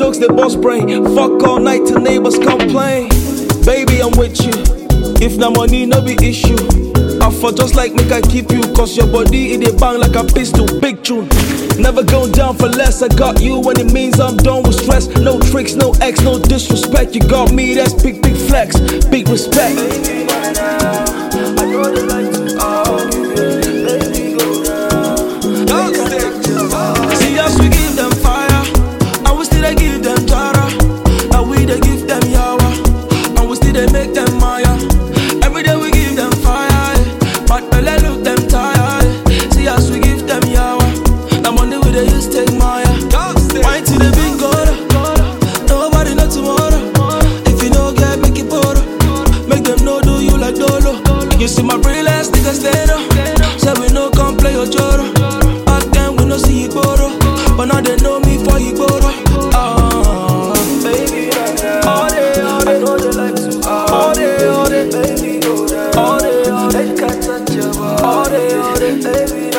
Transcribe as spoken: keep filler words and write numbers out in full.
jokes, they boss brain. Fuck all night till neighbors complain. Baby, I'm with you. If na money, no be issue. I for just like make I keep you. Cause your body, it a bang like a pistol. Big tune. Never go down for less. I got you when it means I'm done with stress. No tricks, no X, no disrespect. You got me, that's big, big flex. Big respect. Baby, right now, I know they like to argue. Baby, go down. Don't stay. See us, we give them fire. And we still they give them jara. And we they give them yawa. And we still they make them maya. Every day we give them fire. But belly look them tired. See us, we give them yawa. Now Monday we they use take maya. Wine till the big goda. Nobody know tomorrow. If you know get make it borrow. Make them know do you like dolo. You see my real ass niggas stand up. Say we no come play your joro. Back then we no see it borrow. But now they know me for you borrow. Ah, baby, all day, all day. I know they like to all day, all day. Baby, go down. All day, all day. They can't touch your body. All day, all day. Baby.